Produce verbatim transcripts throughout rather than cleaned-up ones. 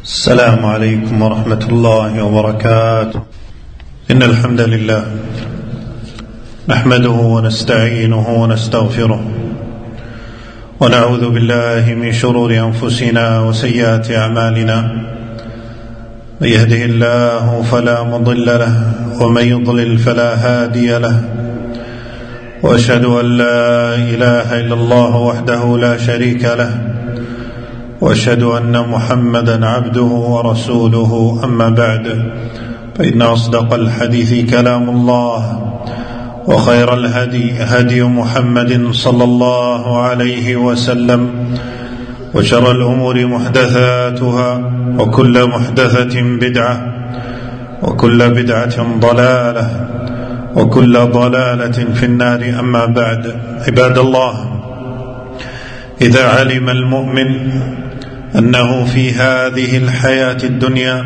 السلام عليكم ورحمة الله وبركاته. إن الحمد لله نحمده ونستعينه ونستغفره ونعوذ بالله من شرور أنفسنا وسيئات أعمالنا. من يهده الله فلا مضل له ومن يضلل فلا هادي له، وأشهد أن لا إله إلا الله وحده لا شريك له، وأشهد أن محمدا عبده ورسوله. أما بعد، فإن أصدق الحديث كلام الله، وخير الهدي هدي محمد صلى الله عليه وسلم، وشر الأمور محدثاتها، وكل محدثة بدعة، وكل بدعة ضلالة، وكل ضلالة في النار. أما بعد، عباد الله، إذا علم المؤمن أنه في هذه الحياة الدنيا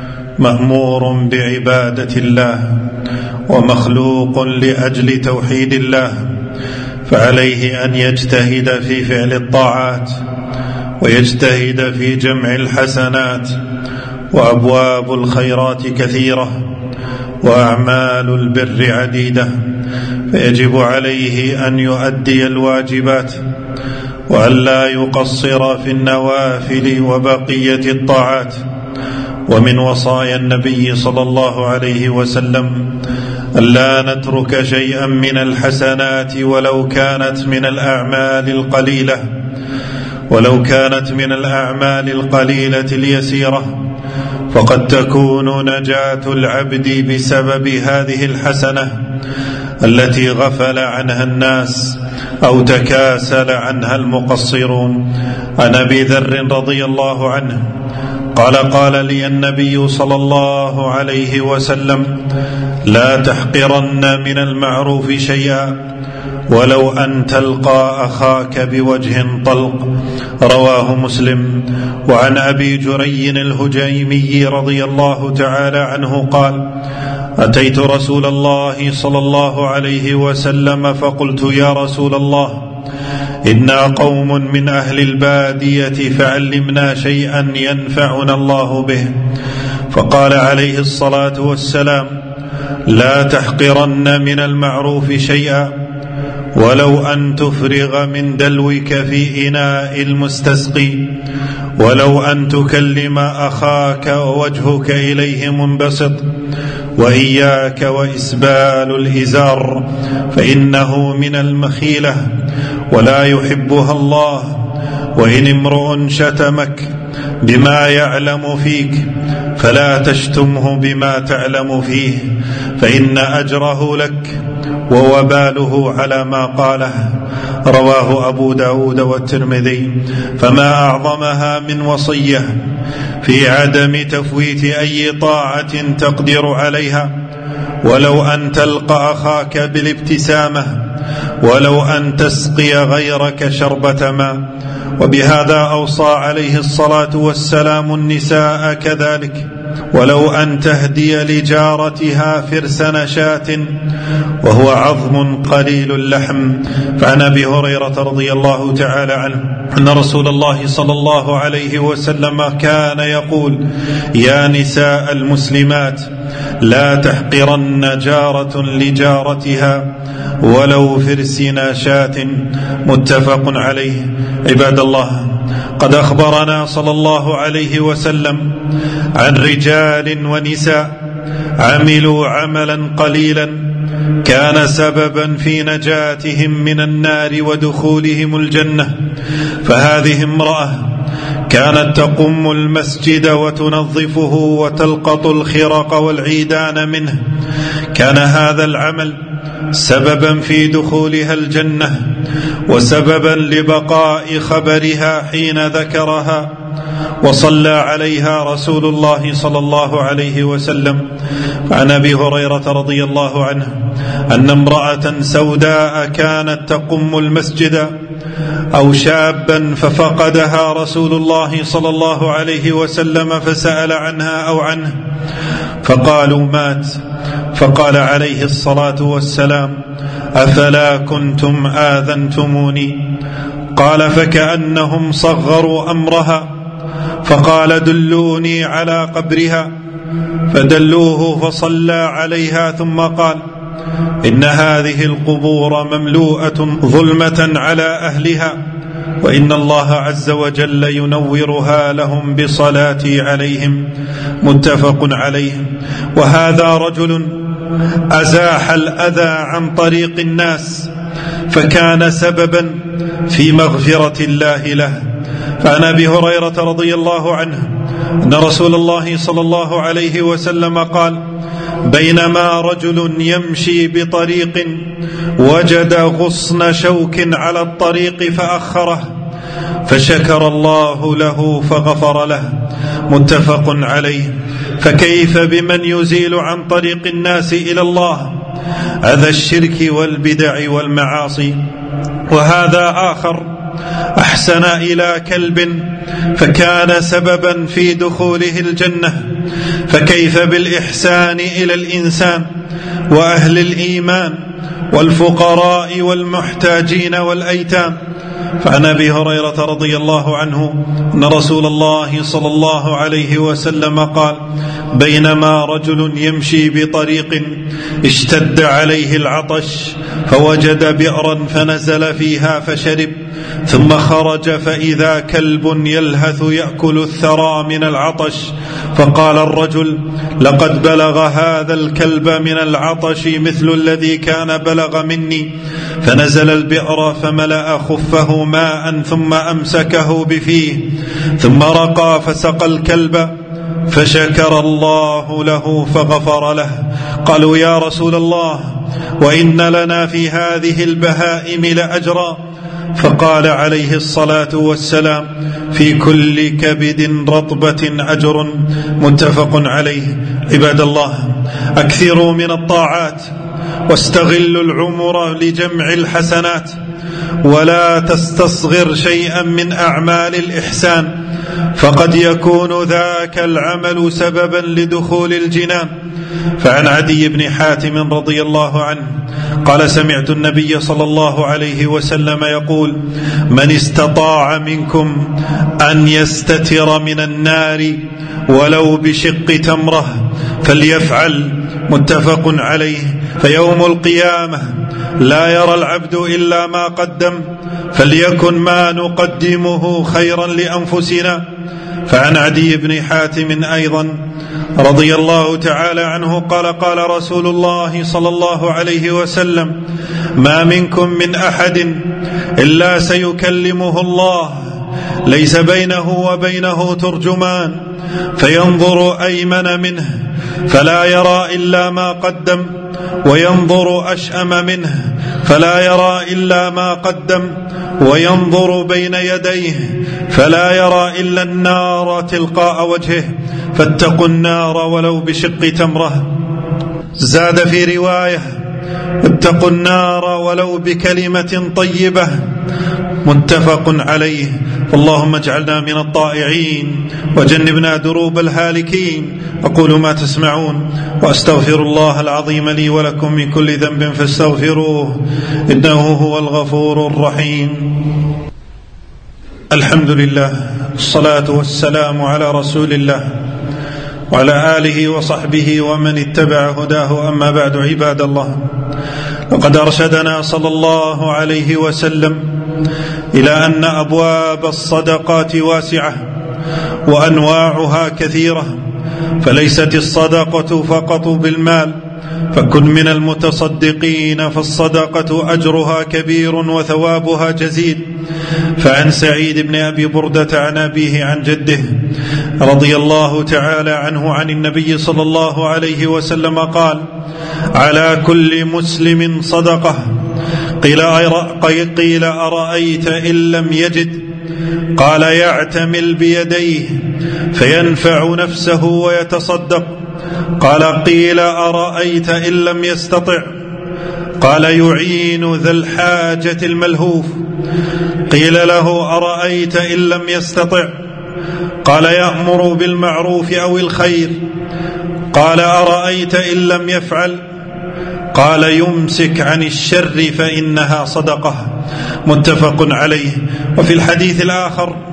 مأمور بعبادة الله ومخلوق لأجل توحيد الله، فعليه أن يجتهد في فعل الطاعات، ويجتهد في جمع الحسنات، وأبواب الخيرات كثيرة، وأعمال البر عديدة، فيجب عليه أن يؤدي الواجبات، وأن لا يقصر في النوافل وبقية الطاعات. ومن وصايا النبي صلى الله عليه وسلم ألا نترك شيئا من الحسنات ولو كانت من الأعمال القليلة ولو كانت من الأعمال القليلة اليسيرة، فقد تكون نجاة العبد بسبب هذه الحسنة التي غفل عنها الناس أو تكاسل عنها المقصرون. عن أبي ذر رضي الله عنه قال: قال لي النبي صلى الله عليه وسلم: لا تحقرن من المعروف شيئا ولو أن تلقى أخاك بوجه طلق. رواه مسلم. وعن أبي جري الهجيمي رضي الله تعالى عنه قال: أتيت رسول الله صلى الله عليه وسلم فقلت: يا رسول الله، إنا قوم من أهل البادية فعلمنا شيئا ينفعنا الله به. فقال عليه الصلاة والسلام: لا تحقرن من المعروف شيئا ولو أن تفرغ من دلوك في إناء المستسقي، ولو أن تكلم أخاك ووجهك إليه منبسط، وإياك وإسبال الإزار، فإنه من المخيلة ولا يحبها الله. وإن امرؤ شتمك بما يعلم فيك فلا تشتمه بما تعلم فيه، فإن أجره لك ووباله على ما قاله. رواه أبو داود والترمذي. فما أعظمها من وصية في عدم تفويت أي طاعة تقدر عليها، ولو أن تلقى أخاك بالابتسامة، ولو أن تسقي غيرك شربة ماء. وبهذا أوصى عليه الصلاة والسلام النساء كذلك: ولو أن تهدي لجارتها فرس نشاة وهو عظم قليل اللحم. فعن أبي هريرة رضي الله تعالى عنه أن رسول الله صلى الله عليه وسلم كان يقول: يا نساء المسلمات، لا تحقرن جارة لجارتها ولو فرس ناشاة. متفق عليه. عباد الله، قد أخبرنا صلى الله عليه وسلم عن رجال ونساء عملوا عملا قليلا كان سببا في نجاتهم من النار ودخولهم الجنة. فهذه امرأة كانت تقم المسجد وتنظفه وتلقط الخرق والعيدان منه، كان هذا العمل سببا في دخولها الجنة وسببا لبقاء خبرها حين ذكرها. وصلى عليها رسول الله صلى الله عليه وسلم. عن أبي هريرة رضي الله عنه أن امرأة سوداء كانت تقم المسجد أو شابا ففقدها رسول الله صلى الله عليه وسلم فسأل عنها أو عنه، فقالوا: مات. فقال عليه الصلاة والسلام: أفلا كنتم آذنتموني؟ قال: فكأنهم صغروا أمرها فقال دلوني على قبرها، فدلوه فصلى عليها ثم قال إن هذه القبور مملوءة ظلمة على أهلها، وإن الله عز وجل ينورها لهم بصلاتي عليهم. متفق عليه. وهذا رجل أزاح الأذى عن طريق الناس فكان سببا في مغفرة الله له. فعن أبي هريرة رضي الله عنه أن رسول الله صلى الله عليه وسلم قال بينما رجل يمشي بطريق وجد غصن شوك على الطريق فأخره فشكر الله له فغفر له. متفق عليه. فكيف بمن يزيل عن طريق الناس إلى الله أذى الشرك والبدع والمعاصي؟ وهذا آخر أحسن إلى كلب فكان سببا في دخوله الجنة، فكيف بالإحسان إلى الإنسان وأهل الإيمان والفقراء والمحتاجين والأيتام؟ فعن أبي هريرة رضي الله عنه أن رسول الله صلى الله عليه وسلم قال بينما رجل يمشي بطريق اشتد عليه العطش فوجد بئرا فنزل فيها فشرب، ثم خرج فإذا كلب يلهث يأكل الثرى من العطش، فقال الرجل لقد بلغ هذا الكلب من العطش مثل الذي كان بلغ مني، فنزل البئر فملأ خفه ماء ثم أمسكه بفيه، ثم رقى فسقى الكلب فشكر الله له فغفر له. قالوا يا رسول الله وإن لنا في هذه البهائم لأجرا، فقال عليه الصلاة والسلام في كل كبد رطبة أجر. متفق عليه. عباد الله، أكثروا من الطاعات واستغلوا العمر لجمع الحسنات، ولا تستصغر شيئا من أعمال الإحسان، فقد يكون ذاك العمل سببا لدخول الجنان. فعن عدي بن حاتم رضي الله عنه قال سمعت النبي صلى الله عليه وسلم يقول من استطاع منكم أن يستتر من النار ولو بشق تمرة فليفعل. متفق عليه. فيوم القيامة لا يرى العبد إلا ما قدم، فليكن ما نقدمه خيرا لأنفسنا. فعن عدي بن حاتم أيضا رضي الله تعالى عنه قال قال رسول الله صلى الله عليه وسلم ما منكم من أحد إلا سيكلمه الله ليس بينه وبينه ترجمان، فينظر أيمن منه فلا يرى إلا ما قدم، وينظر أشأم منه فلا يرى إلا ما قدم، وينظر بين يديه فلا يرى إلا النار تلقاء وجهه، فاتقوا النار ولو بشق تمرة. زاد في رواية اتقوا النار ولو بكلمة طيبة. متفق عليه. اللهم اجعلنا من الطائعين وجنبنا دروب الهالكين. أقول ما تسمعون وأستغفر الله العظيم لي ولكم من كل ذنب فاستغفروه إنه هو الغفور الرحيم. الحمد لله، الصلاة والسلام على رسول الله وعلى آله وصحبه ومن اتبع هداه. أما بعد، عباد الله، لقد أرشدنا صلى الله عليه وسلم إلى أن أبواب الصدقات واسعة وأنواعها كثيرة، فليست الصدقة فقط بالمال، فكن من المتصدقين، فالصدقة أجرها كبير وثوابها جزيل. فعن سعيد بن أبي بردة عن أبيه عن جده رضي الله تعالى عنه عن النبي صلى الله عليه وسلم قال على كل مسلم صدقة. قيل قيل أرأيت إن لم يجد؟ قال يعتمل بيديه فينفع نفسه ويتصدق. قال قيل أرأيت إن لم يستطع؟ قال يعين ذا الحاجة الملهوف. قيل له أرأيت إن لم يستطع؟ قال يأمر بالمعروف أو الخير. قال أرأيت إن لم يفعل؟ قال يمسك عن الشر فإنها صدقة. متفق عليه. وفي الحديث الآخر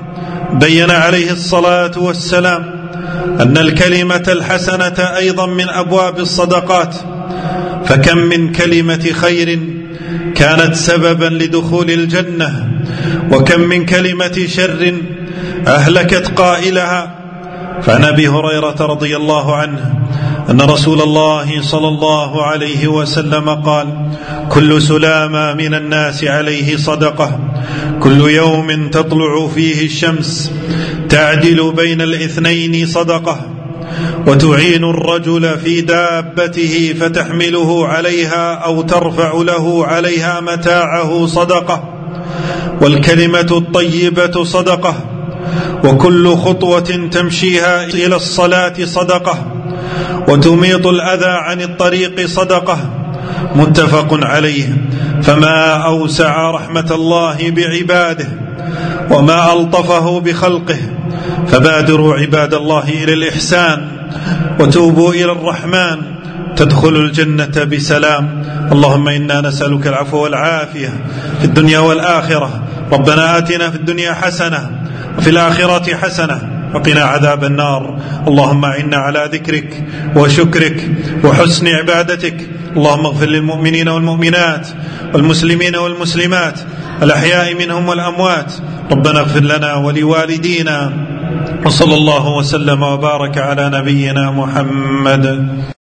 بين عليه الصلاة والسلام أن الكلمة الحسنة أيضا من أبواب الصدقات، فكم من كلمة خير كانت سببا لدخول الجنة، وكم من كلمة شر أهلكت قائلها. فعن أبي هريرة رضي الله عنه أن رسول الله صلى الله عليه وسلم قال: كل سلامة من الناس عليه صدقة، كل يوم تطلع فيه الشمس تعدل بين الاثنين صدقة، وتعين الرجل في دابته فتحمله عليها أو ترفع له عليها متاعه صدقة، والكلمة الطيبة صدقة، وكل خطوة تمشيها إلى الصلاة صدقة، وتميط الأذى عن الطريق صدقة. متفق عليه. فما أوسع رحمة الله بعباده وما ألطفه بخلقه، فبادروا عباد الله إلى الإحسان وتوبوا إلى الرحمن تدخلوا الجنة بسلام. اللهم إنا نسألك العفو والعافية في الدنيا والآخرة. ربنا آتنا في الدنيا حسنة وفي الآخرة حسنة وقنا عذاب النار. اللهم أعنا على ذكرك وشكرك وحسن عبادتك. اللهم اغفر للمؤمنين والمؤمنات والمسلمين والمسلمات الأحياء منهم والأموات. ربنا اغفر لنا ولوالدينا، وصلى الله وسلم وبارك على نبينا محمد.